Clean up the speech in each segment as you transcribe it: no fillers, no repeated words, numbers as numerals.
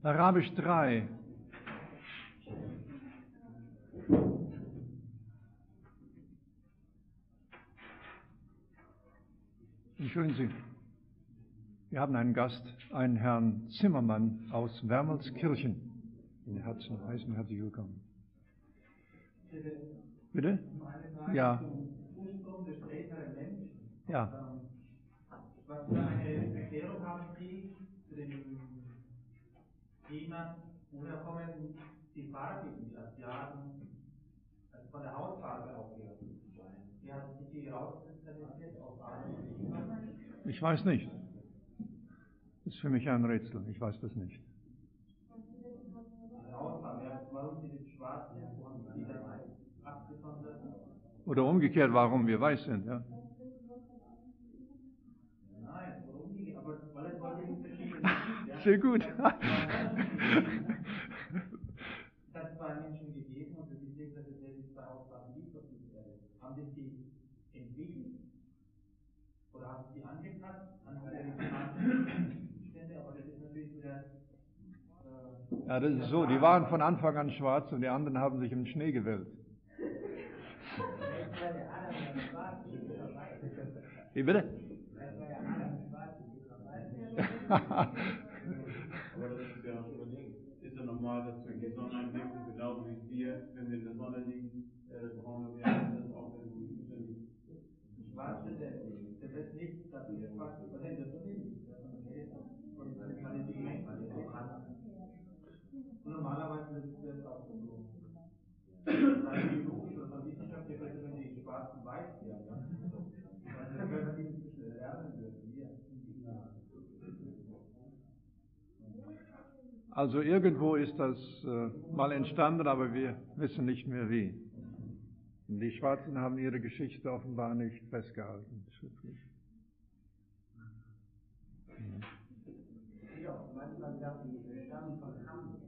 Arabisch 3. Entschuldigen Sie, wir haben einen Gast, einen Herrn Zimmermann aus Wermelskirchen. In Herzen heißen, herzlich willkommen. Bitte? Ja. Ja. Was für eine Erklärung haben Sie zu dem Thema, woher kommen die Farbigen, die Asiaten, also von der Hautfarbe auch her? Wie hat sich die rauskristallisiert auf Asien? Ich weiß nicht. Das ist für mich ein Rätsel. Ich weiß das nicht. Hautfarbe, warum sie das schwarz sind, wo haben Sie das abgesondert? Oder umgekehrt, warum wir weiß sind, ja? Nein, warum nicht? Aber weil es heute in verschiedenen sind, ja? Sehr gut. Es hat zwei Menschen gegeben und es ist nicht, dass es jetzt zwei Hautfarben gibt auf dieser Erde. Haben sich die entwickelt oder haben sie angepasst an die Umstände? Aber das ist natürlich wieder. Ja, das ist so. Die waren von Anfang an schwarz und die anderen haben sich im Schnee gewälzt. Wie bitte? Aber das ist ja ist ja normal, dass wir die Sonneneinwirkung genauso wie wir, wenn wir in der Sonne liegen, das braune werden, das auch wenn wir Schwarze, der wird nicht dafür schwarz, was in der Sonne liegt, und seine Qualität. Normalerweise ist das auch so. Rein biologisch oder von Wissenschaft her könnte man die schwarzen weiß werden. Also wenn man die inzwischen lernen würde, wir. Also irgendwo ist das mal entstanden, aber wir wissen nicht mehr wie. Und die Schwarzen haben ihre Geschichte offenbar nicht festgehalten, schriftlich. Ja, manchmal dachte ich, wir stammen von Ham.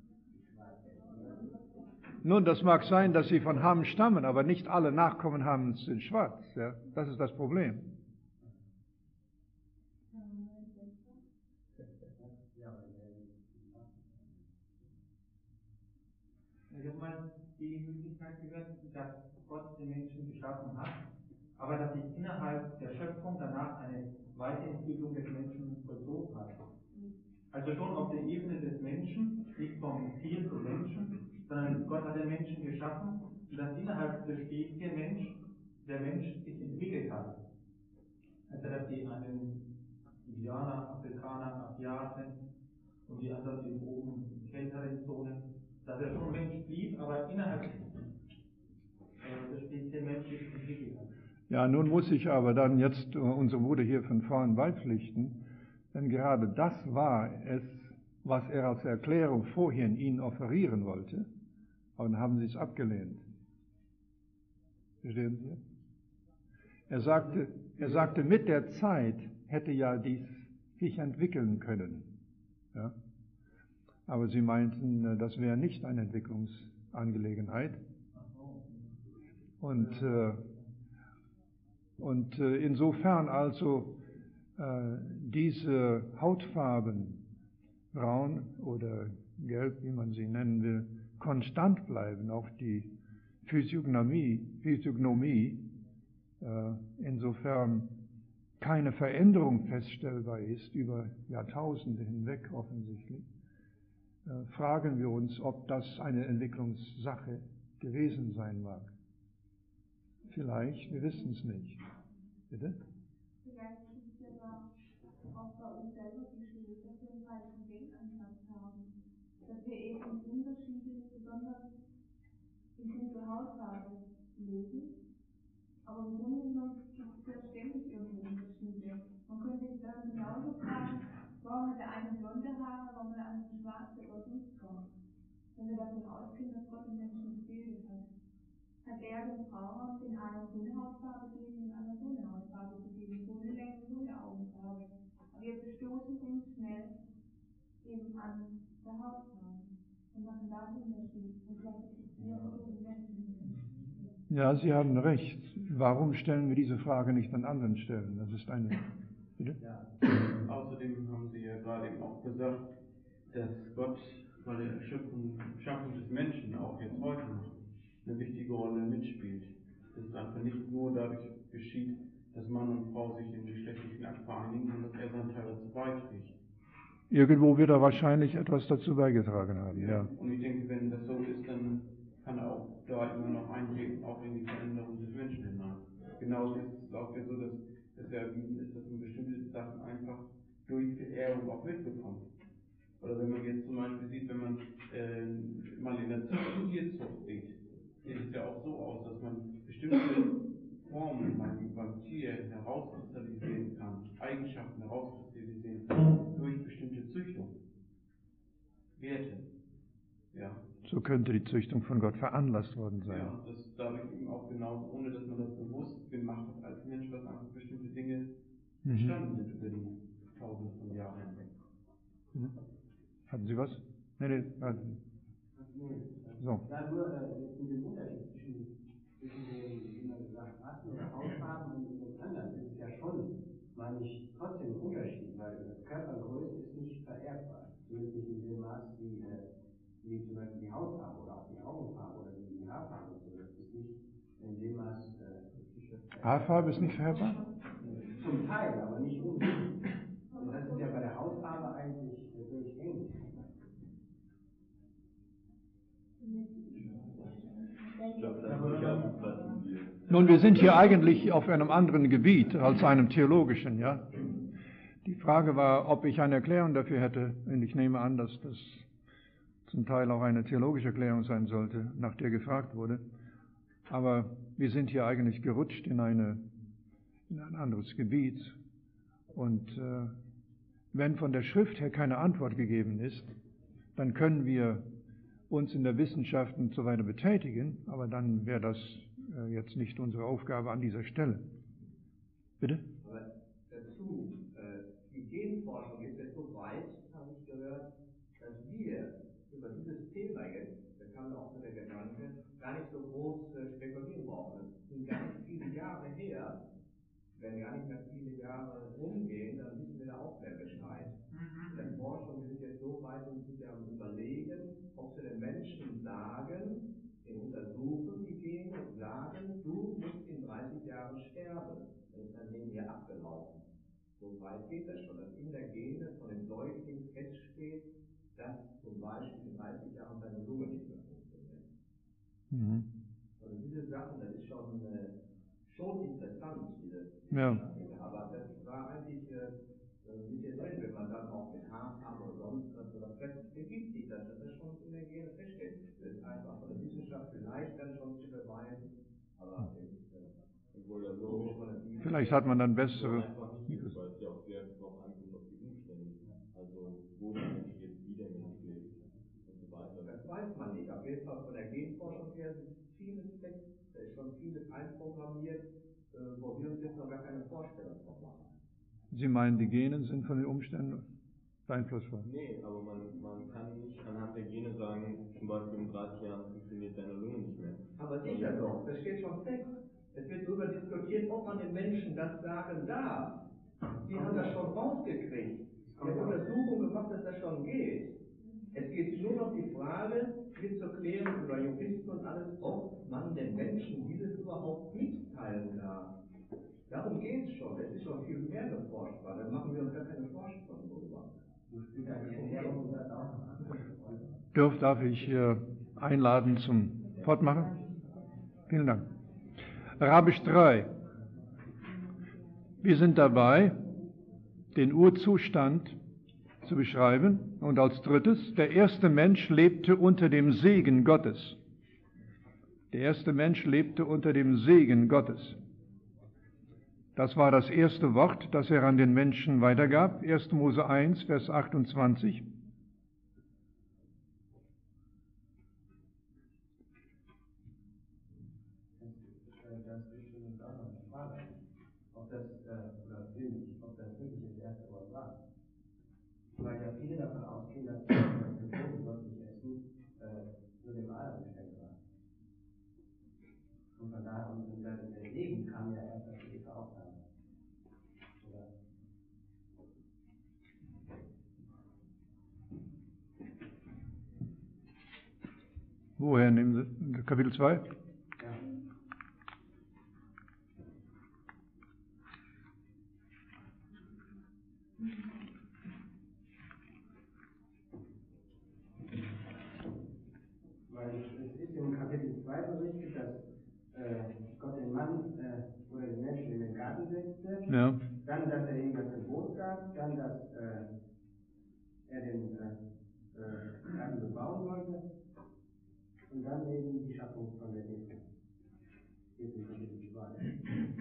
Nun, das mag sein, dass sie von Ham stammen, aber nicht alle Nachkommen Hams sind schwarz. Ja? Das ist das Problem. Ich habe mal die Möglichkeit gehört, dass Gott den Menschen geschaffen hat, aber dass sich innerhalb der Schöpfung danach eine Weiterentwicklung des Menschen vollzogen hat. Also schon auf der Ebene des Menschen, nicht vom Tier zum Menschen, sondern Gott hat den Menschen geschaffen und dass innerhalb der Spezies der Mensch sich entwickelt hat. Also dass die einen Indianer, Afrikaner, Asiaten und die anderen eben oben in kälteren Zonen, dass er schon Mensch blieb, aber innerhalb der Spezies Mensch sich entwickelt hat. Ja, nun muss ich aber dann jetzt unsere Bruder hier von vorn beipflichten, denn gerade das war es, was er als Erklärung vorhin ihnen offerieren wollte, aber dann haben sie es abgelehnt. Verstehen Sie? Er sagte, mit der Zeit hätte ja dies sich entwickeln können. Ja? Aber sie meinten, das wäre nicht eine Entwicklungsangelegenheit. Und insofern also diese Hautfarben, braun oder gelb, wie man sie nennen will, konstant bleiben, auch die Physiognomie, insofern keine Veränderung feststellbar ist, über Jahrtausende hinweg offensichtlich, fragen wir uns, ob das eine Entwicklungssache gewesen sein mag. Vielleicht, wir wissen es nicht. Bitte? Vielleicht ist es ja auch bei uns selber geschuldet, dass wir einen falschen Denkansatz haben. Dass wir eben Unterschiede, besonders in puncto Hautfarbe, leben. Aber im Grunde genommen gibt es ja ständig irgendwo Unterschiede. Man könnte jetzt dann genauso fragen, warum hat der eine blonde Haare, warum hat der andere schwarze oder sonst was. Wenn wir davon ausgehen, dass Gott den Menschen gebildet hat. Hat er den Frauen den einen so eine Hautfarbe gegeben, den anderen so eine Hautfarbe gegeben, so eine Länge, so eine Augenfarbe. Aber wir bestoßen uns schnell eben an der Hautfarbe und machen da einen Unterschied. Und vielleicht existieren irgendwelche Menschen. Ja, Sie haben recht. Warum stellen wir diese Frage nicht an anderen Stellen? Das ist eine... Bitte? Ja. Außerdem haben Sie ja gerade eben auch gesagt, dass Gott bei der Schaffung des Menschen auch jetzt heute noch eine wichtige Rolle mitspielt. Dass es einfach nicht nur dadurch geschieht, dass Mann und Frau sich in geschlechtlichen Akt vereinigen, sondern dass er seinen Teil dazu beiträgt. Irgendwo wird er wahrscheinlich etwas dazu beigetragen haben, ja. Und ich denke, wenn das so ist, dann kann er auch da immer noch eintreten, auch in die Veränderung des Menschen hinein. Genauso ist es auch so, dass es ja erwiesen ist, dass man bestimmte Sachen einfach durch Verehrung auch mitbekommt. Oder wenn man jetzt zum Beispiel sieht, wenn man mal in der Tierzucht sieht, sieht es ja auch so aus, dass man bestimmte Formen beim Tier herauskristallisieren kann, Eigenschaften herauskristallisieren kann, durch bestimmte Züchtung. Werte. Ja. So könnte die Züchtung von Gott veranlasst worden sein. Ja, das dadurch eben auch genauso, ohne dass man das bewusst gemacht hat als Mensch, dass einfach bestimmte Dinge entstanden sind über die Tausende von Jahren hinweg. Hatten Sie was? Nee. So. Ja, nur jetzt mit dem Unterschied zwischen dem, wie man gesagt hat, mit der Hautfarben und dem anderen, das ist ja schon, meine ich, trotzdem ein Unterschied, weil Körpergröße ist nicht vererbbar. Zumindest nicht in dem Maß wie zum Beispiel die Hautfarbe oder auch die Augenfarbe oder die Haarfarbe. Das ist nicht in dem Maß. Haarfarbe ist nicht vererbbar? Zum Teil, aber nicht unbedingt. Und das ist ja bei der Hautfarbe eigentlich durchgängig. Nun, wir sind hier eigentlich auf einem anderen Gebiet als einem theologischen, ja. Die Frage war, ob ich eine Erklärung dafür hätte, und ich nehme an, dass das zum Teil auch eine theologische Erklärung sein sollte, nach der gefragt wurde. Aber wir sind hier eigentlich gerutscht in ein anderes Gebiet. Und wenn von der Schrift her keine Antwort gegeben ist, dann können wir uns in der Wissenschaft und so weiter betätigen, aber dann wäre das jetzt nicht unsere Aufgabe an dieser Stelle. Bitte? Aber dazu, die Genforschung ist jetzt so weit, habe ich gehört, dass wir über dieses Thema jetzt, da kam auch so der Gedanke, gar nicht so groß spekulieren brauchen. Das sind gar nicht viele Jahre her. Wenn gar nicht mehr viele Jahre rumgehen, dann wissen wir da auch mehr Bescheid. In der Forschung sind jetzt so weit und sind ja am Überlegen, ob sie den Menschen sagen, den untersuchen die Gene und sagen, du musst in 30 Jahren sterben. Dann ist dein Leben hier abgelaufen. So weit geht das schon, dass in der Gene von dem Säugling feststeht, dass zum Beispiel in 30 Jahren seine Lunge nicht mehr funktioniert. Also diese Sachen, das ist schon interessant, diese ja. Aber das war eigentlich mit den Leuten, wenn man dann auch mit Haarfarbe oder sonst was, oder vielleicht begibt sich das schon in der Gene feststeht. Das ist einfach von der Wissenschaft vielleicht dann schon zu beweisen, aber vielleicht hat man dann bessere. Einfach nicht, weil es ja auch sehr darauf ankommt, auf die Umstände. Also, wo der Mensch jetzt wieder Mensch lebt und so weiter. Das weiß man nicht. Auf jeden Fall von der Genforschung her sind vieles weg, da ist schon vieles einprogrammiert, wo wir uns jetzt noch gar keine Vorstellung von machen. Sie meinen, die Gene sind von den Umständen beeinflusst worden? Nee, aber man kann nicht anhand der Gene sagen, zum Beispiel in 30 Jahren funktioniert deine Lunge nicht mehr. Aber sicher doch, das steht schon fest. Es wird darüber diskutiert, ob man den Menschen das sagen darf. Die haben das schon rausgekriegt. Die haben Untersuchungen gemacht, dass das schon geht. Es geht nur noch die Frage, hier zu klären, über Juristen und alles, ob man den Menschen dieses überhaupt mitteilen darf. Darum geht es schon. Es ist schon viel mehr geforscht worden. Dann machen wir uns gar keine Forschung darüber. Darf ich einladen zum Fortmachen? Vielen Dank. Arabisch 3. Wir sind dabei, den Urzustand zu beschreiben. Und als drittes, der erste Mensch lebte unter dem Segen Gottes. Der erste Mensch lebte unter dem Segen Gottes. Das war das erste Wort, das er an den Menschen weitergab. 1. Mose 1, Vers 28. Weil ja viele davon ausgehen, dass das Gebot, was nicht essen, nur dem Adam geschenkt war. Und von daher, und der Segen kam ja erst, als die Eva auch da war. Oder? Woher nehmen Sie? Kapitel 2? Ja. Weil es ist im Kapitel 2 berichtet, dass Gott den Mann oder den Menschen in den Garten setzte, Ja. dann, dass er ihm das Gebot gab, dann, dass er den Garten bebauen wollte und dann eben die Schaffung von der Erde. Jetzt im Kapitel 2.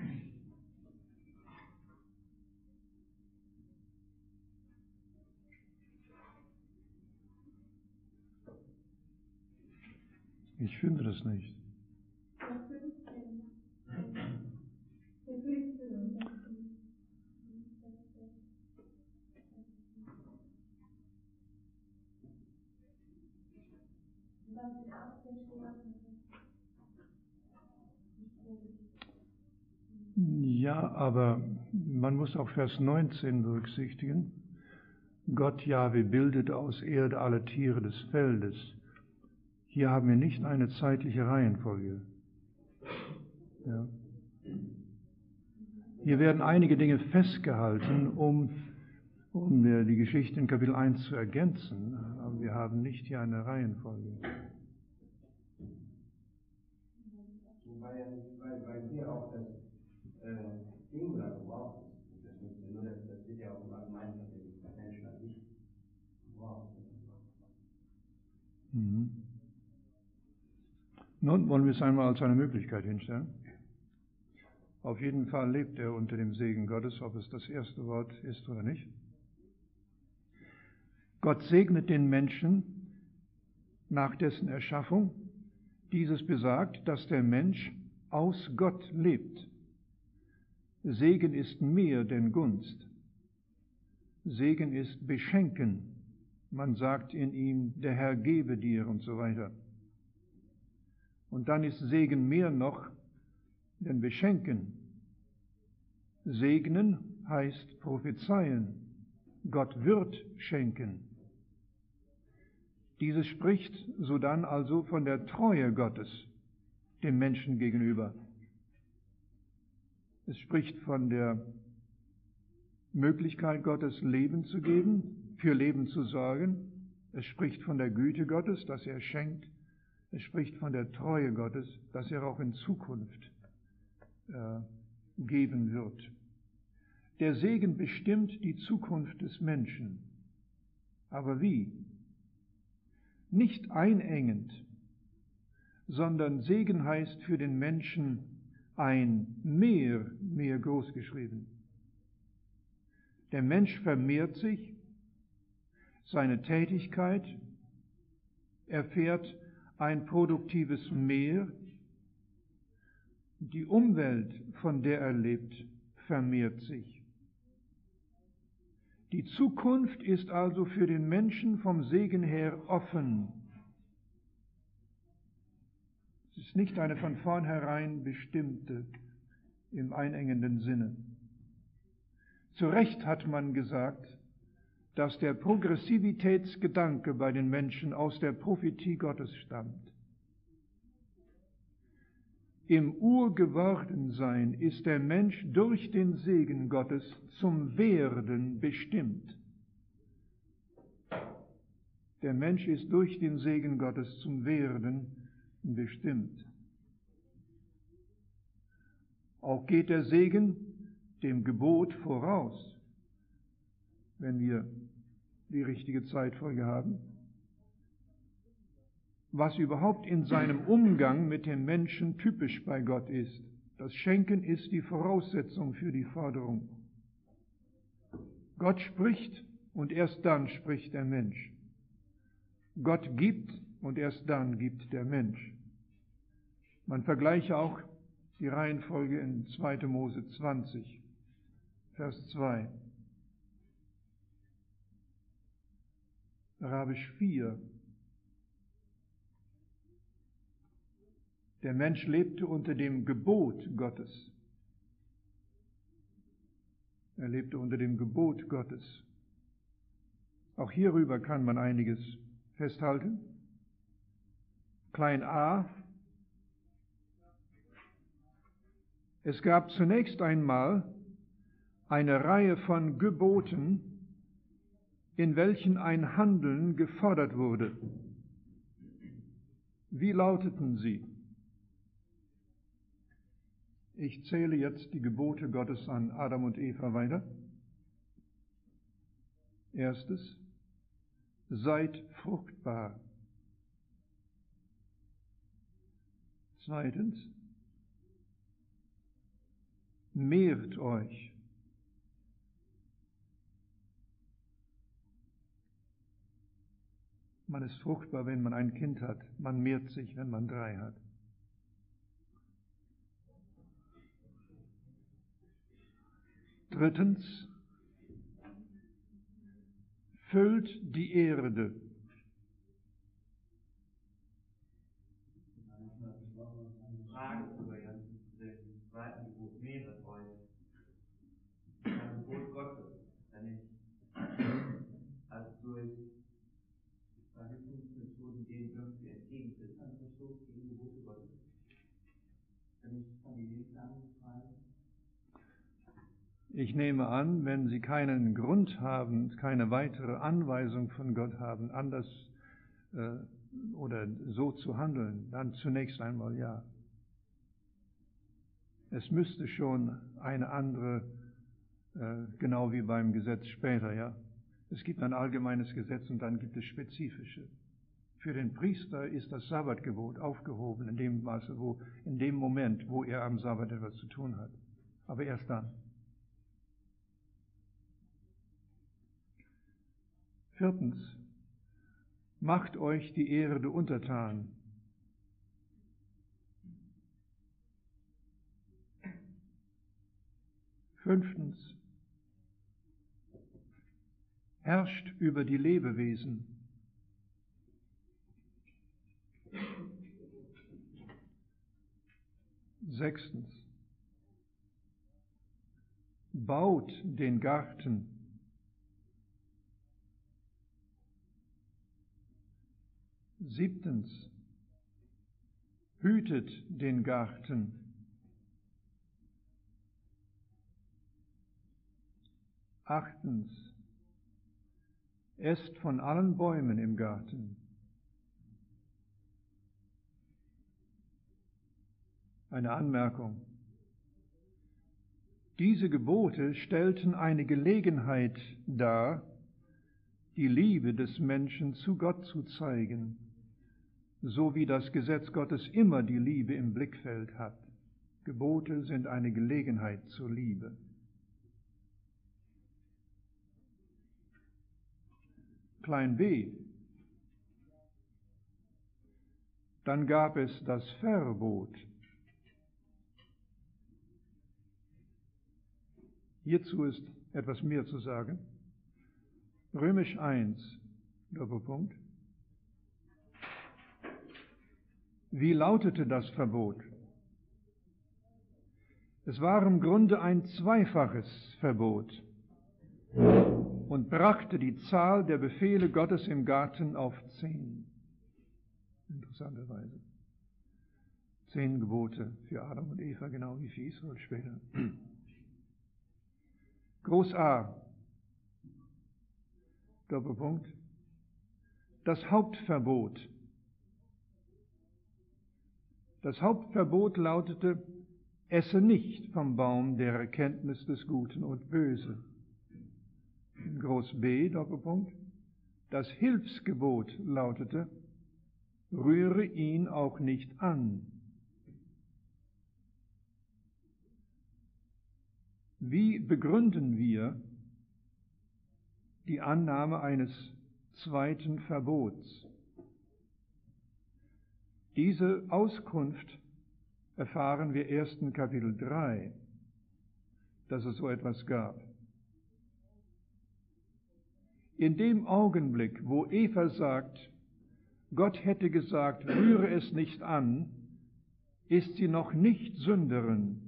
Ich finde das nicht. Ja, aber man muss auch Vers 19 berücksichtigen. Gott Jahwe bildet aus Erde alle Tiere des Feldes. Hier haben wir nicht eine zeitliche Reihenfolge. Ja. Hier werden einige Dinge festgehalten, um die Geschichte in Kapitel 1 zu ergänzen. Aber wir haben nicht hier eine Reihenfolge. Weil hier auch das Singular gebraucht ist. Das wird ja auch im Allgemeinen von den Menschen an sich gebraucht. Nun wollen wir es einmal als eine Möglichkeit hinstellen. Auf jeden Fall lebt er unter dem Segen Gottes, ob es das erste Wort ist oder nicht. Gott segnet den Menschen nach dessen Erschaffung. Dieses besagt, dass der Mensch aus Gott lebt. Segen ist mehr denn Gunst. Segen ist Beschenken. Man sagt in ihm, der Herr gebe dir und so weiter. Und dann ist Segen mehr noch denn Beschenken. Segnen heißt prophezeien. Gott wird schenken. Dieses spricht sodann also von der Treue Gottes dem Menschen gegenüber. Es spricht von der Möglichkeit Gottes, Leben zu geben, für Leben zu sorgen. Es spricht von der Güte Gottes, dass er schenkt. Es spricht von der Treue Gottes, dass er auch in Zukunft geben wird. Der Segen bestimmt die Zukunft des Menschen. Aber wie? Nicht einengend, sondern Segen heißt für den Menschen ein mehr großgeschrieben. Der Mensch vermehrt sich, seine Tätigkeit erfährt ein produktives Mehr, die Umwelt, von der er lebt, vermehrt sich. Die Zukunft ist also für den Menschen vom Segen her offen. Es ist nicht eine von vornherein bestimmte im einengenden Sinne. Zu Recht hat man gesagt, dass der Progressivitätsgedanke bei den Menschen aus der Prophetie Gottes stammt. Im Urgewordensein ist der Mensch durch den Segen Gottes zum Werden bestimmt. Der Mensch ist durch den Segen Gottes zum Werden bestimmt. Auch geht der Segen dem Gebot voraus, wenn wir die richtige Zeitfolge haben. Was überhaupt in seinem Umgang mit dem Menschen typisch bei Gott ist. Das Schenken ist die Voraussetzung für die Forderung. Gott spricht und erst dann spricht der Mensch. Gott gibt und erst dann gibt der Mensch. Man vergleiche auch die Reihenfolge in 2. Mose 20, Vers 2. Arabisch 4. Der Mensch lebte unter dem Gebot Gottes. Er lebte unter dem Gebot Gottes. Auch hierüber kann man einiges festhalten. klein a. Es gab zunächst einmal eine Reihe von Geboten, in welchen ein Handeln gefordert wurde. Wie lauteten sie? Ich zähle jetzt die Gebote Gottes an Adam und Eva weiter. Erstes, seid fruchtbar. Zweitens, mehrt euch. Man ist fruchtbar, wenn man ein Kind hat. Man mehrt sich, wenn man 3 hat. Drittens, füllt die Erde. Frage über den zweiten Gebot, mehret euch. Ein Gebot Gottes, wenn ich als durch Verhütungsmethoden dem irgendwie entgegentritt, dann verstoße ich gegen Gebote Gottes. Wenn ich Familienplanung frei. Ich nehme an, wenn Sie keinen Grund haben, keine weitere Anweisung von Gott haben, anders oder so zu handeln, dann zunächst einmal ja. Es müsste schon eine andere, genau wie beim Gesetz später, ja. Es gibt ein allgemeines Gesetz und dann gibt es spezifische. Für den Priester ist das Sabbatgebot aufgehoben in dem Maße, in dem Moment, wo er am Sabbat etwas zu tun hat. Aber erst dann. Viertens, macht euch die Erde untertan. Fünftens, herrscht über die Lebewesen. Sechstens, baut den Garten. Siebtens, hütet den Garten. Achtens, esst von allen Bäumen im Garten. Eine Anmerkung. Diese Gebote stellten eine Gelegenheit dar, die Liebe des Menschen zu Gott zu zeigen, so wie das Gesetz Gottes immer die Liebe im Blickfeld hat. Gebote sind eine Gelegenheit zur Liebe. Klein b. Dann gab es das Verbot. Hierzu ist etwas mehr zu sagen. Römisch 1, Doppelpunkt. Wie lautete das Verbot? Es war im Grunde ein zweifaches Verbot und brachte die Zahl der Befehle Gottes im Garten auf 10. Interessanterweise. 10 Gebote für Adam und Eva, genau wie für Israel später. Groß A, Doppelpunkt, das Hauptverbot. Das Hauptverbot lautete, esse nicht vom Baum der Erkenntnis des Guten und Bösen. Groß B, Doppelpunkt, das Hilfsgebot lautete, rühre ihn auch nicht an. Wie begründen wir die Annahme eines zweiten Verbots? Diese Auskunft erfahren wir erst in Kapitel 3, dass es so etwas gab. In dem Augenblick, wo Eva sagt, Gott hätte gesagt, rühre es nicht an, ist sie noch nicht Sünderin.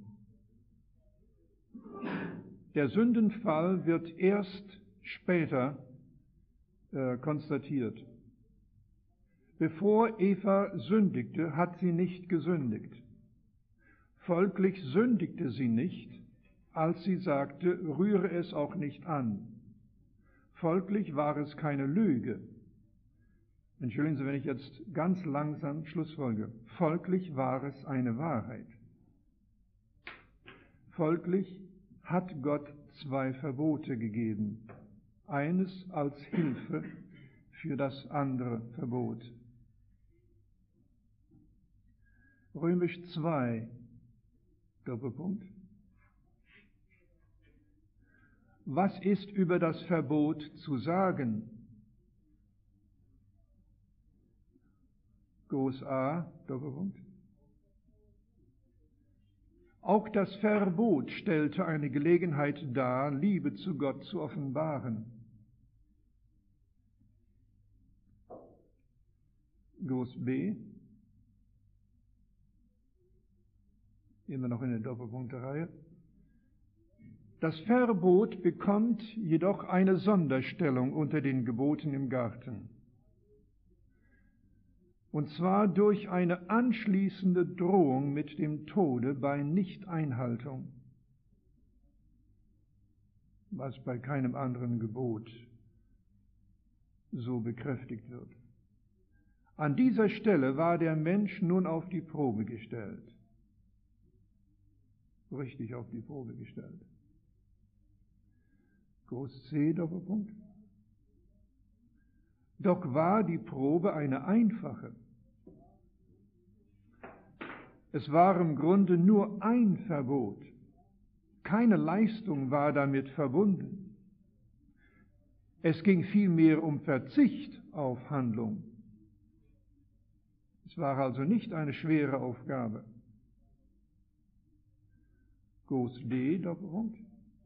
Der Sündenfall wird erst später konstatiert. Bevor Eva sündigte, hat sie nicht gesündigt. Folglich sündigte sie nicht, als sie sagte, rühre es auch nicht an. Folglich war es keine Lüge. Entschuldigen Sie, wenn ich jetzt ganz langsam schlussfolge. Folglich war es eine Wahrheit. Folglich hat Gott 2 Verbote gegeben. Eines als Hilfe für das andere Verbot. Römisch 2, Doppelpunkt. Was ist über das Verbot zu sagen? Groß A, Doppelpunkt. Auch das Verbot stellte eine Gelegenheit dar, Liebe zu Gott zu offenbaren. Groß B, immer noch in der Doppelpunktereihe. Das Verbot bekommt jedoch eine Sonderstellung unter den Geboten im Garten. Und zwar durch eine anschließende Drohung mit dem Tode bei Nichteinhaltung, was bei keinem anderen Gebot so bekräftigt wird. An dieser Stelle war der Mensch nun auf die Probe gestellt. Richtig auf die Probe gestellt. Groß C, Doppelpunkt. Doch war die Probe eine einfache. Es war im Grunde nur ein Verbot. Keine Leistung war damit verbunden. Es ging vielmehr um Verzicht auf Handlung. Es war also nicht eine schwere Aufgabe. Groß D, Doppelpunkt.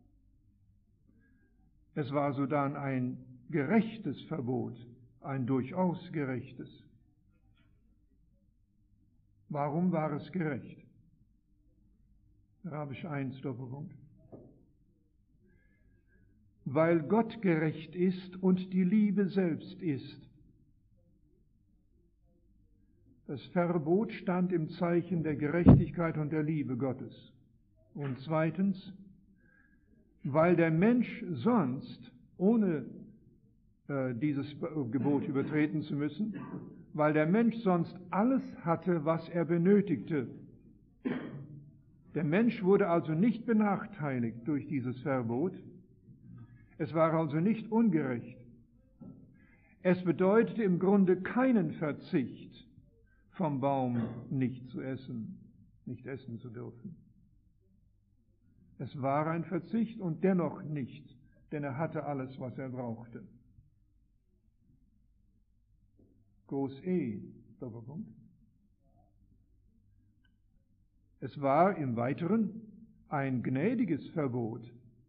Es war sodann ein gerechtes Verbot, ein durchaus gerechtes. Warum war es gerecht? Arabisch 1, Doppelpunkt. Weil Gott gerecht ist und die Liebe selbst ist. Das Verbot stand im Zeichen der Gerechtigkeit und der Liebe Gottes. Und zweitens, weil der Mensch sonst, ohne dieses Gebot übertreten zu müssen, weil der Mensch sonst alles hatte, was er benötigte. Der Mensch wurde also nicht benachteiligt durch dieses Verbot. Es war also nicht ungerecht. Es bedeutete im Grunde keinen Verzicht, vom Baum nicht zu essen, nicht essen zu dürfen. Es war ein Verzicht und dennoch nicht, denn er hatte alles, was er brauchte. Groß E, Doppelpunkt. Es war im Weiteren ein gnädiges Verbot,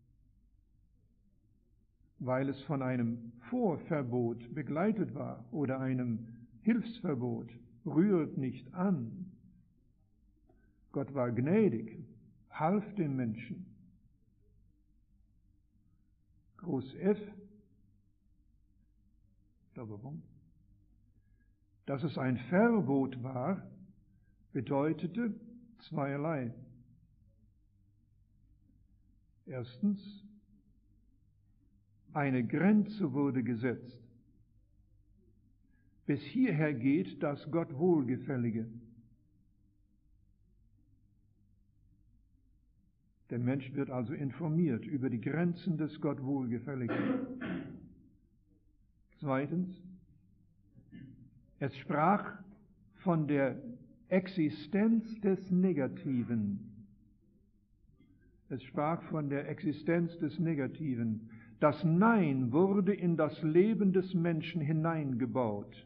weil es von einem Vorverbot begleitet war oder einem Hilfsverbot. Rührt nicht an. Gott war gnädig, half den Menschen. Groß F, Doppelpunkt. Dass es ein Verbot war, bedeutete zweierlei. Erstens, eine Grenze wurde gesetzt. Bis hierher geht das Gott Wohlgefällige. Der Mensch wird also informiert über die Grenzen des Gott Wohlgefälligen. Zweitens, es sprach von der Existenz des Negativen. Es sprach von der Existenz des Negativen. Das Nein wurde in das Leben des Menschen hineingebaut.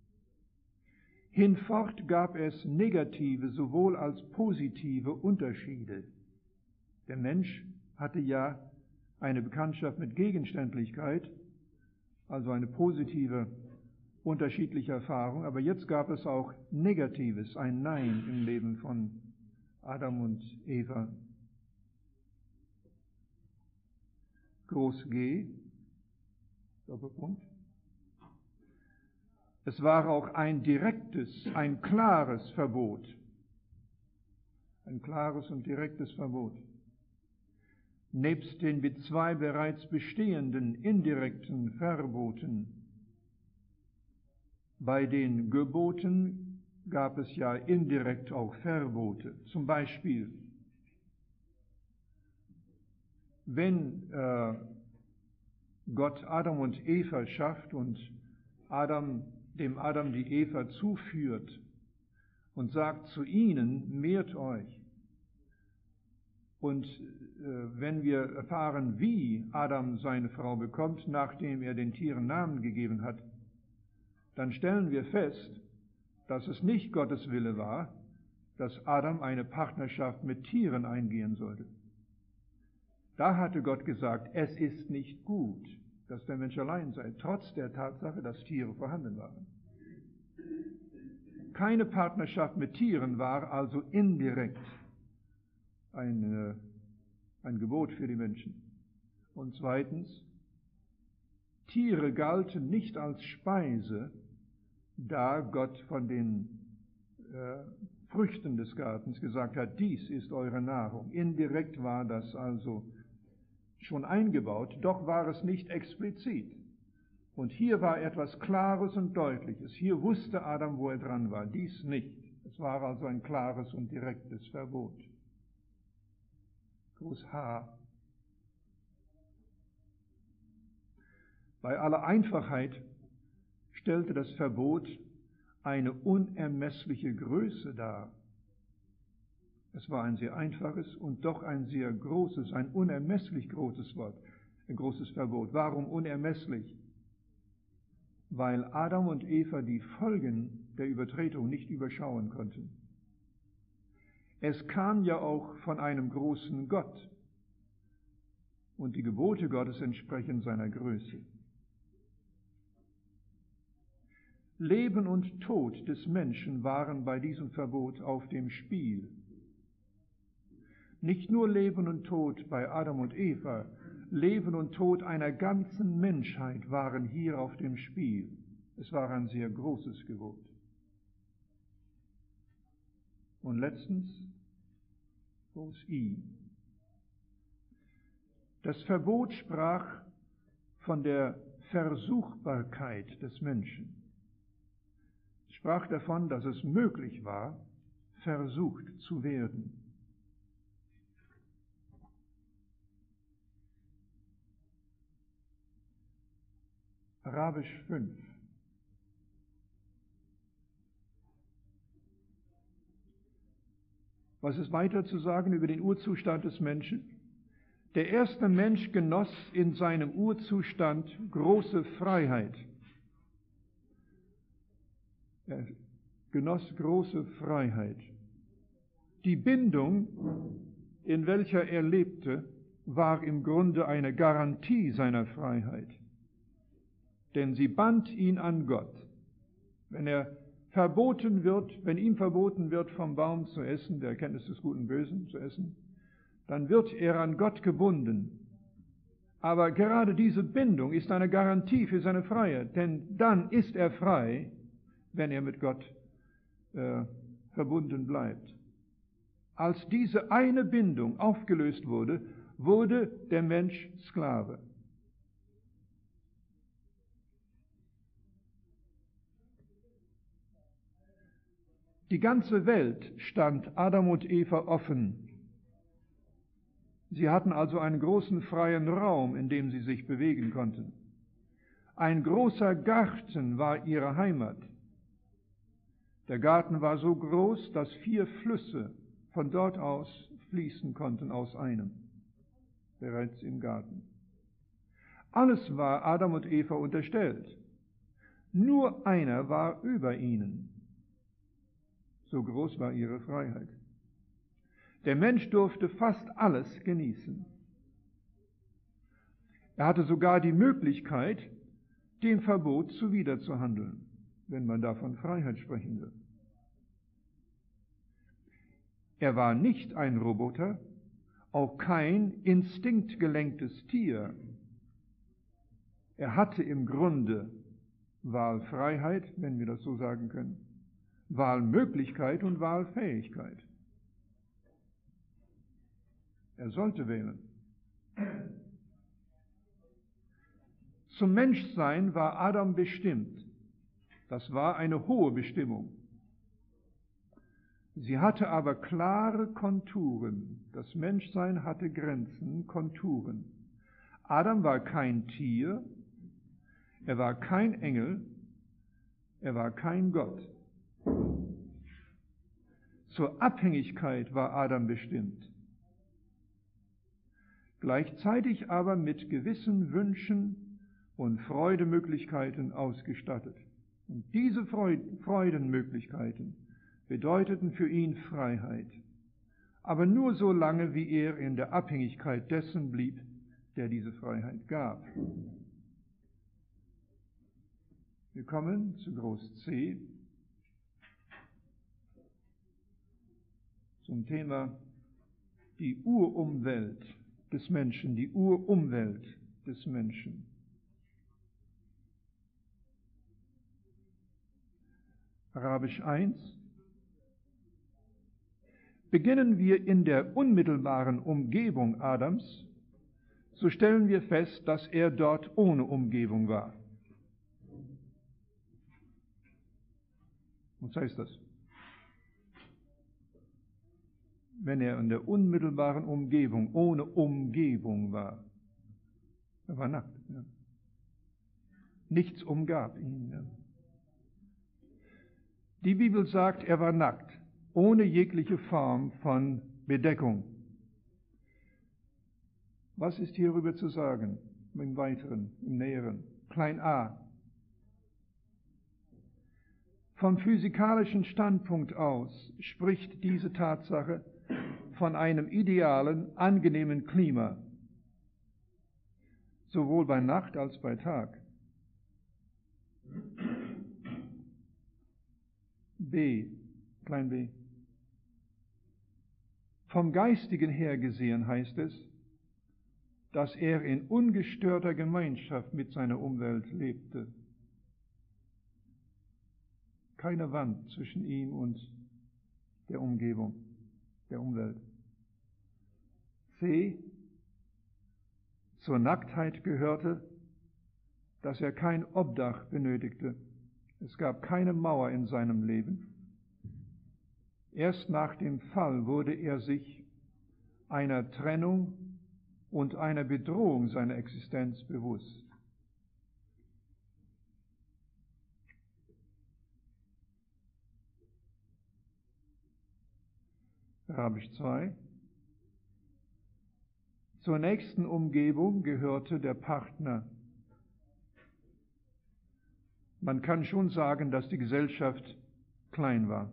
Hinfort gab es negative sowohl als positive Unterschiede. Der Mensch hatte ja eine Bekanntschaft mit Gegenständlichkeit, also eine positive, unterschiedliche Erfahrung, aber jetzt gab es auch Negatives, ein Nein im Leben von Adam und Eva. Groß G, Doppelpunkt. Es war auch ein direktes, ein klares Verbot. Ein klares und direktes Verbot. Nebst den mit 2 bereits bestehenden indirekten Verboten. Bei den Geboten gab es ja indirekt auch Verbote. Zum Beispiel, wenn Gott Adam und Eva schafft und dem Adam die Eva zuführt und sagt zu ihnen, mehrt euch. Und wenn wir erfahren, wie Adam seine Frau bekommt, nachdem er den Tieren Namen gegeben hat, dann stellen wir fest, dass es nicht Gottes Wille war, dass Adam eine Partnerschaft mit Tieren eingehen sollte. Da hatte Gott gesagt, es ist nicht gut, dass der Mensch allein sei, trotz der Tatsache, dass Tiere vorhanden waren. Keine Partnerschaft mit Tieren war also indirekt ein Gebot für die Menschen. Und zweitens, Tiere galten nicht als Speise, da Gott von den Früchten des Gartens gesagt hat, dies ist eure Nahrung. Indirekt war das also schon eingebaut, doch war es nicht explizit. Und hier war etwas Klares und Deutliches. Hier wusste Adam, wo er dran war, dies nicht. Es war also ein klares und direktes Verbot. Groß H. Bei aller Einfachheit stellte das Verbot eine unermessliche Größe dar. Es war ein sehr einfaches und doch ein sehr großes, ein unermesslich großes Wort, ein großes Verbot. Warum unermesslich? Weil Adam und Eva die Folgen der Übertretung nicht überschauen konnten. Es kam ja auch von einem großen Gott und die Gebote Gottes entsprechen seiner Größe. Leben und Tod des Menschen waren bei diesem Verbot auf dem Spiel. Nicht nur Leben und Tod bei Adam und Eva, Leben und Tod einer ganzen Menschheit waren hier auf dem Spiel. Es war ein sehr großes Gebot. Und letztens, groß I. Das Verbot sprach von der Versuchbarkeit des Menschen. Es sprach davon, dass es möglich war, versucht zu werden. Arabisch 5. Was ist weiter zu sagen über den Urzustand des Menschen? Der erste Mensch genoss in seinem Urzustand große Freiheit. Er genoss große Freiheit. Die Bindung, in welcher er lebte, war im Grunde eine Garantie seiner Freiheit. Denn sie band ihn an Gott. Wenn ihm verboten wird, vom Baum zu essen, der Erkenntnis des Guten und Bösen zu essen, dann wird er an Gott gebunden. Aber gerade diese Bindung ist eine Garantie für seine Freiheit, denn dann ist er frei, wenn er mit Gott verbunden bleibt. Als diese eine Bindung aufgelöst wurde, wurde der Mensch Sklave. Die ganze Welt stand Adam und Eva offen. Sie hatten also einen großen freien Raum, in dem sie sich bewegen konnten. Ein großer Garten war ihre Heimat. Der Garten war so groß, dass 4 Flüsse von dort aus fließen konnten aus einem, bereits im Garten. Alles war Adam und Eva unterstellt. Nur einer war über ihnen. So groß war ihre Freiheit. Der Mensch durfte fast alles genießen. Er hatte sogar die Möglichkeit, dem Verbot zuwiderzuhandeln, wenn man davon Freiheit sprechen will. Er war nicht ein Roboter, auch kein instinktgelenktes Tier. Er hatte im Grunde Wahlfreiheit, wenn wir das so sagen können, Wahlmöglichkeit und Wahlfähigkeit. Er sollte wählen. Zum Menschsein war Adam bestimmt. Das war eine hohe Bestimmung. Sie hatte aber klare Konturen. Das Menschsein hatte Grenzen, Konturen. Adam war kein Tier, er war kein Engel, er war kein Gott. Zur Abhängigkeit war Adam bestimmt. Gleichzeitig aber mit gewissen Wünschen und Freudemöglichkeiten ausgestattet. Und diese Freudenmöglichkeiten bedeuteten für ihn Freiheit, aber nur so lange, wie er in der Abhängigkeit dessen blieb, der diese Freiheit gab. Wir kommen zu Groß C, zum Thema die Urumwelt des Menschen, die Urumwelt des Menschen. Arabisch 1. Beginnen wir in der unmittelbaren Umgebung Adams, so stellen wir fest, dass er dort ohne Umgebung war. Was heißt das? Wenn er in der unmittelbaren Umgebung ohne Umgebung war. Er war nackt. Ja. Nichts umgab ihn. Ja. Die Bibel sagt, er war nackt, ohne jegliche Form von Bedeckung. Was ist hierüber zu sagen? Im Weiteren, im Näheren. Klein a. Vom physikalischen Standpunkt aus spricht diese Tatsache von einem idealen, angenehmen Klima, sowohl bei Nacht als bei Tag. B, klein b. Vom Geistigen her gesehen heißt es, dass er in ungestörter Gemeinschaft mit seiner Umwelt lebte. Keine Wand zwischen ihm und der Umgebung, der Umwelt. C. Zur Nacktheit gehörte, dass er kein Obdach benötigte. Es gab keine Mauer in seinem Leben. Erst nach dem Fall wurde er sich einer Trennung und einer Bedrohung seiner Existenz bewusst. Arabisch 2. Zur nächsten Umgebung gehörte der Partner. Man kann schon sagen, dass die Gesellschaft klein war.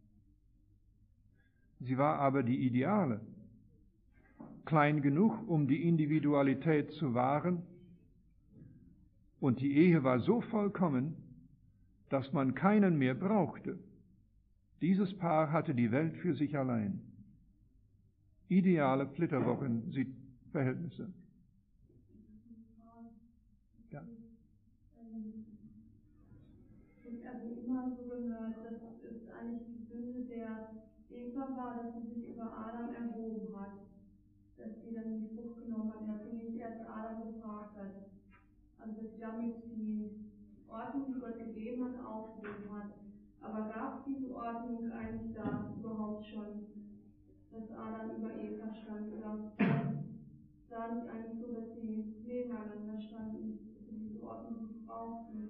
Sie war aber die Ideale. Klein genug, um die Individualität zu wahren. Und die Ehe war so vollkommen, dass man keinen mehr brauchte. Dieses Paar hatte die Welt für sich allein. Ideale Flitterwochen-Verhältnisse. Ja. Ich habe immer so gehört, dass es eigentlich die Sünde der Eva war, dass sie sich über Adam erhoben hat. Dass sie dann die Frucht genommen hat, dass sie nicht erst Adam gefragt hat. Also dass sie damit die Ordnung, die Gott gegeben hat, aufgehoben hat. Aber gab es diese Ordnung eigentlich da überhaupt schon, dass Adam über Eva stand? Oder sah nicht eigentlich so, dass sie nebeneinander standen, dass sie diese Ordnung nicht brauchten?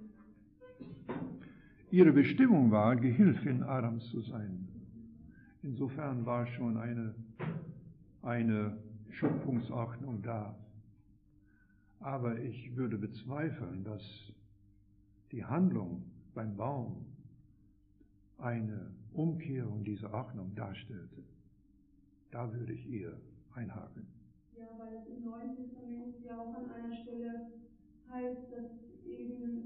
Ihre Bestimmung war, Gehilfin Adams zu sein. Insofern war schon eine Schöpfungsordnung da. Aber ich würde bezweifeln, dass die Handlung beim Baum eine Umkehrung dieser Ordnung darstellte. Da würde ich eher einhaken. Ja, weil es im Neuen Testament ja auch an einer Stelle heißt, dass eben,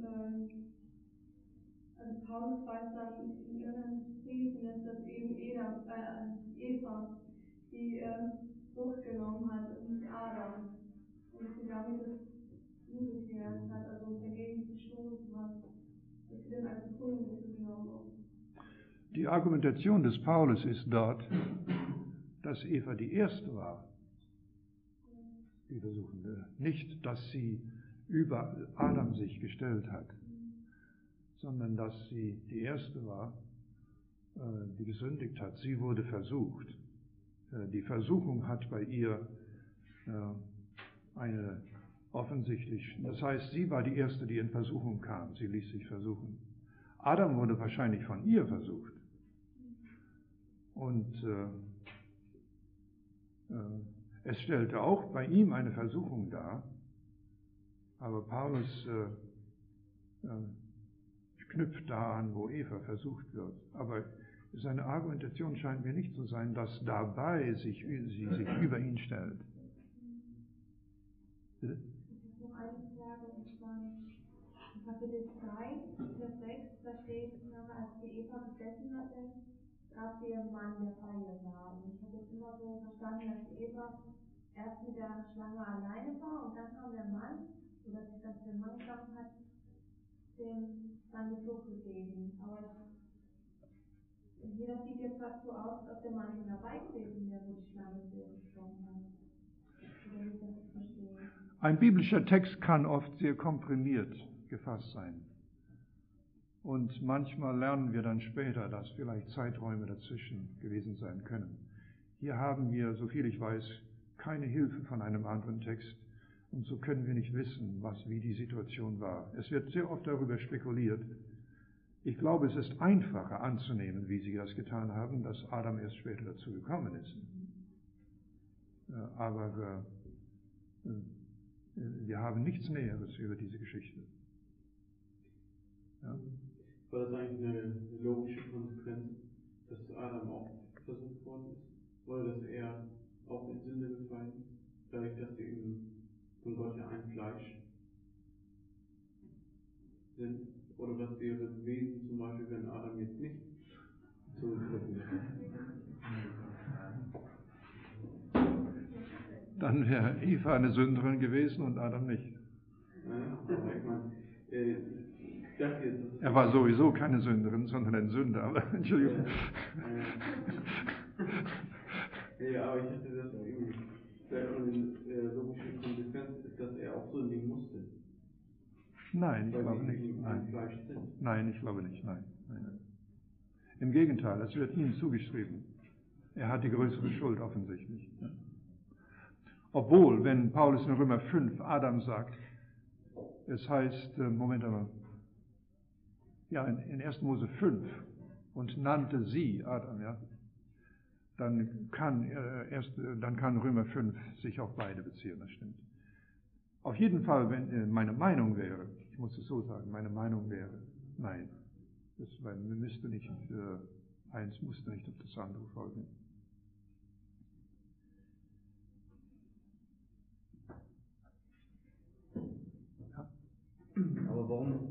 also Paulus weist dann in ihren Briefen, dass eben Eva die Frucht genommen hat und nicht Adam. Und sie damit das umgekehrt hat, also dagegen gestoßen hat. Die Argumentation des Paulus ist dort, dass Eva die erste war, die Versuchende. Nicht, dass sie über Adam sich gestellt hat, sondern dass sie die erste war, die gesündigt hat. Sie wurde versucht. Die Versuchung hat bei ihr eine offensichtlich, das heißt, sie war die erste, die in Versuchung kam. Sie ließ sich versuchen. Adam wurde wahrscheinlich von ihr versucht. Und es stellte auch bei ihm eine Versuchung dar, aber Paulus knüpft da an, wo Eva versucht wird. Aber seine Argumentation scheint mir nicht zu sein, dass dabei sie sich über ihn stellt. Bitte? Noch eine Frage, und zwar in Kapitel 2, Vers 6, da steht, als die Eva gegessen hatte, gab sie ihrem Mann, der bei ihr war. Und ich habe jetzt immer so verstanden, dass die Eva erst mit der Schlange alleine war und dann kam der Mann, oder dass der Mann gegangen hat, dem dann die Frucht gegeben. Aber jeder sieht jetzt fast so aus, als ob der Mann schon dabei gewesen wäre, wo die Schlange gesprochen hat. Oder wie ich das jetzt verstehe. Ein biblischer Text kann oft sehr komprimiert gefasst sein. Und manchmal lernen wir dann später, dass vielleicht Zeiträume dazwischen gewesen sein können. Hier haben wir, soviel ich weiß, keine Hilfe von einem anderen Text. Und so können wir nicht wissen, wie die Situation war. Es wird sehr oft darüber spekuliert. Ich glaube, es ist einfacher anzunehmen, wie Sie das getan haben, dass Adam erst später dazu gekommen ist. Aber wir haben nichts Näheres über diese Geschichte. Ja? War das eigentlich eine logische Konsequenz, dass Adam auch versucht worden ist? Oder dass er auch in Sünde gefallen ist? Dadurch, dass sie eben von Gott ja ein Fleisch sind? Oder was wäre gewesen, zum Beispiel, wenn Adam jetzt nicht zurückgekommen wäre? Dann wäre Eva eine Sünderin gewesen und Adam nicht. Ja, aber ich meine, das jetzt, er war sowieso keine Sünderin, sondern ein Sünder. Aber Entschuldigung. Ja, aber ich hätte das irgendwie, eine logische Konsequenz ist, dass er auch sündigen musste. Nein, ich glaube nicht. Nein, ich glaube nicht. Nein. Im Gegenteil, es wird ihm zugeschrieben. Er hat die größere Schuld offensichtlich. Obwohl, wenn Paulus in Römer 5 Adam sagt, es heißt, Moment einmal, ja, in 1. Mose 5 und nannte sie Adam, ja, dann kann Römer 5 sich auf beide beziehen, das stimmt. Auf jeden Fall, wenn meine Meinung wäre, ich muss es so sagen, meine Meinung wäre, nein, eins musste nicht auf das andere folgen. Aber warum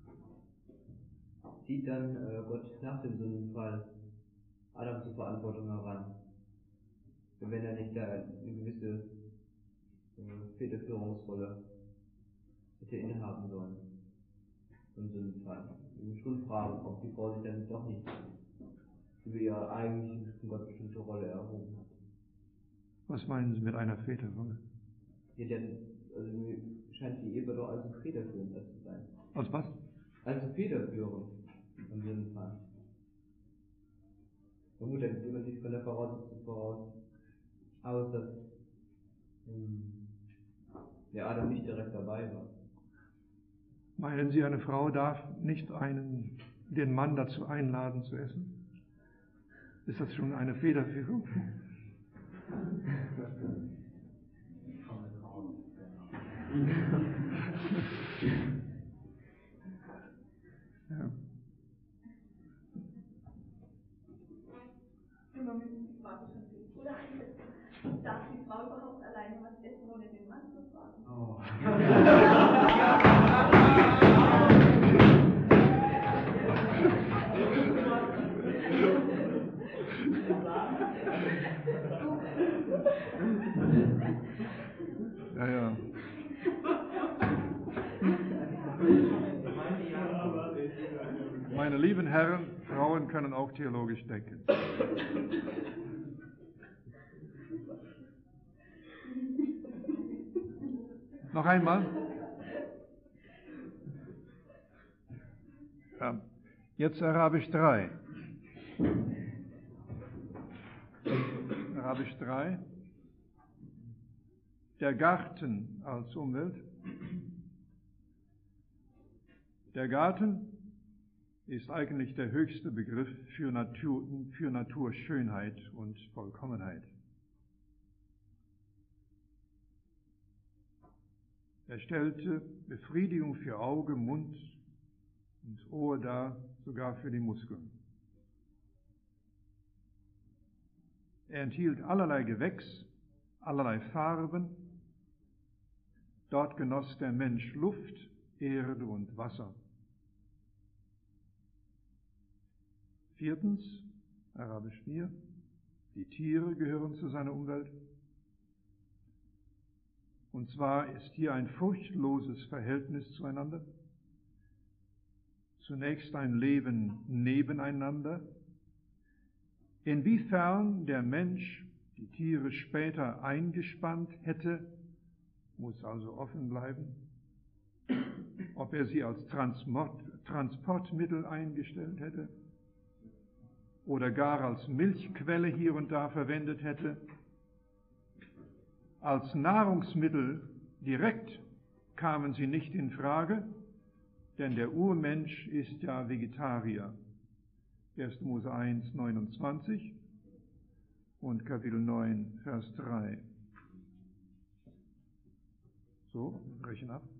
zieht dann Gott nach dem Sündenfall Adam zur Verantwortung heran? Wenn er nicht da eine gewisse Federführungsrolle hätte innehaben sollen im Sündenfall. Ich muss schon fragen, ob die Frau sich dann doch nicht über ihre eigentliche von Gott bestimmte Rolle erhoben hat. Was meinen Sie mit einer Väterrolle? Ja, denn, also mir scheint die Eva doch also federführend zu sein. Als was? Also federführend im Sündenfall. Na gut, dann geht man sich von der Voraussetzung voraus aus, dass der Adam nicht direkt dabei war. Meinen Sie, eine Frau darf nicht den Mann dazu einladen zu essen? Ist das schon eine Federführung? Ja. Oder darf die Frau überhaupt alleine was essen, ohne den Mann zu fragen? Oh. Ja. Meine lieben Herren, Frauen können auch theologisch denken. Noch einmal. Ja. Jetzt Arabisch 3. Arabisch 3. Der Garten als Umwelt. Der Garten ist eigentlich der höchste Begriff für Naturschönheit und Vollkommenheit. Er stellte Befriedigung für Auge, Mund und Ohr dar, sogar für die Muskeln. Er enthielt allerlei Gewächs, allerlei Farben. Dort genoss der Mensch Luft, Erde und Wasser. 4. Arabisch 4. Die Tiere gehören zu seiner Umwelt. Und zwar ist hier ein furchtloses Verhältnis zueinander. Zunächst ein Leben nebeneinander. Inwiefern der Mensch die Tiere später eingespannt hätte, muss also offen bleiben. Ob er sie als Transportmittel eingestellt hätte oder gar als Milchquelle hier und da verwendet hätte. Als Nahrungsmittel direkt kamen sie nicht in Frage, denn der Urmensch ist ja Vegetarier. 1. Mose 1, 29 und Kapitel 9, Vers 3. So, wir brechen ab.